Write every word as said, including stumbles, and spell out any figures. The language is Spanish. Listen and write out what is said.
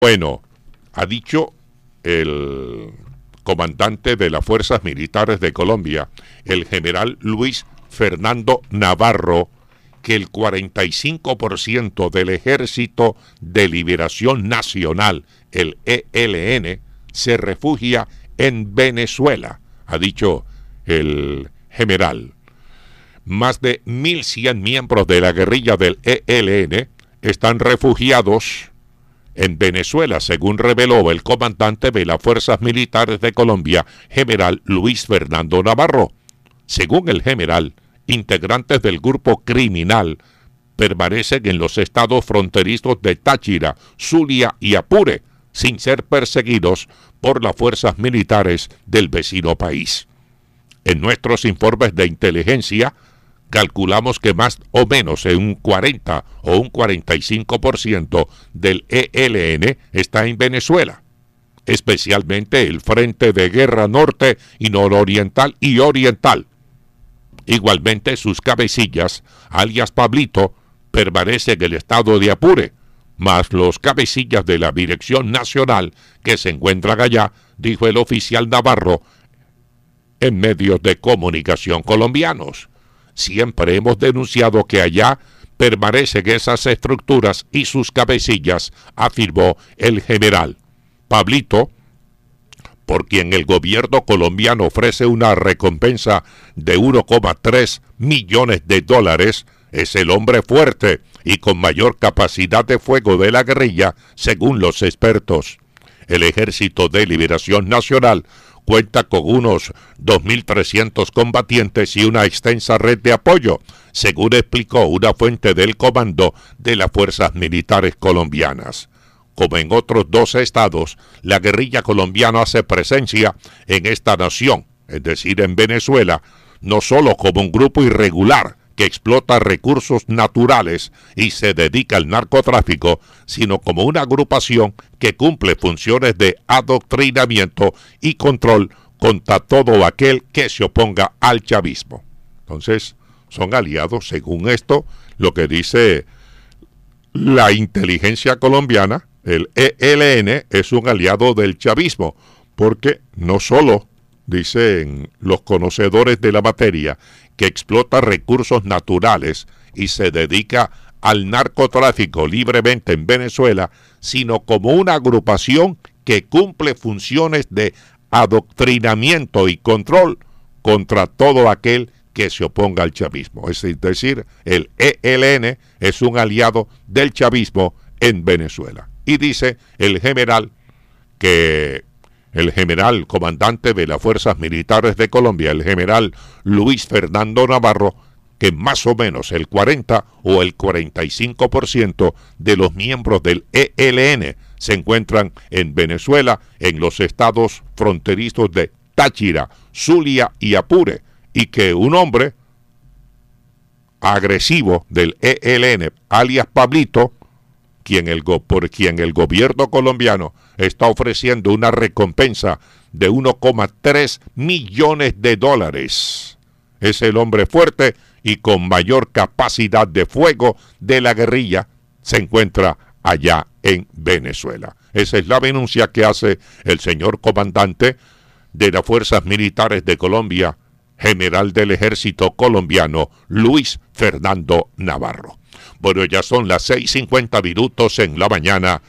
Bueno, ha dicho el comandante de las Fuerzas Militares de Colombia, el general Luis Fernando Navarro, que el cuarenta y cinco por ciento del Ejército de Liberación Nacional, el E L N, se refugia en Venezuela, ha dicho el general. Más de mil cien miembros de la guerrilla del E L N están refugiados en Venezuela, según reveló el comandante de las Fuerzas Militares de Colombia, general Luis Fernando Navarro. Según el general, integrantes del grupo criminal permanecen en los estados fronterizos de Táchira, Zulia y Apure, sin ser perseguidos por las fuerzas militares del vecino país. En nuestros informes de inteligencia, calculamos que más o menos en un cuarenta o un cuarenta y cinco por ciento del E L N está en Venezuela, especialmente el Frente de Guerra Norte y Nororiental y Oriental. Igualmente sus cabecillas, alias Pablito, permanecen en el estado de Apure, más los cabecillas de la Dirección Nacional que se encuentran allá, dijo el oficial Navarro en medios de comunicación colombianos. Siempre hemos denunciado que allá permanecen esas estructuras y sus cabecillas, afirmó el general. Pablito, por quien el gobierno colombiano ofrece una recompensa de uno coma tres millones de dólares, es el hombre fuerte y con mayor capacidad de fuego de la guerrilla, según los expertos. El Ejército de Liberación Nacional cuenta con unos dos mil trescientos combatientes y una extensa red de apoyo, según explicó una fuente del comando de las fuerzas militares colombianas. Como en otros dos estados, la guerrilla colombiana hace presencia en esta nación, es decir, en Venezuela, no solo como un grupo irregular que explota recursos naturales y se dedica al narcotráfico, sino como una agrupación que cumple funciones de adoctrinamiento y control contra todo aquel que se oponga al chavismo. Entonces, son aliados, según esto, lo que dice la inteligencia colombiana. El E L N es un aliado del chavismo, porque no solo, dicen los conocedores de la materia, que explota recursos naturales y se dedica al narcotráfico libremente en Venezuela, sino como una agrupación que cumple funciones de adoctrinamiento y control contra todo aquel que se oponga al chavismo. Es decir, el E L N es un aliado del chavismo en Venezuela. Y dice el general que el general comandante de las Fuerzas Militares de Colombia, el general Luis Fernando Navarro, que más o menos el cuarenta o el cuarenta y cinco por ciento de los miembros del E L N se encuentran en Venezuela, en los estados fronterizos de Táchira, Zulia y Apure, y que un hombre agresivo del E L N, alias Pablito, quien el go, por quien el gobierno colombiano está ofreciendo una recompensa de uno coma tres millones de dólares. Es el hombre fuerte y con mayor capacidad de fuego de la guerrilla, se encuentra allá en Venezuela. Esa es la denuncia que hace el señor comandante de las Fuerzas Militares de Colombia, general del Ejército colombiano, Luis Fernando Navarro. Bueno, ya son las seis cincuenta minutos en la mañana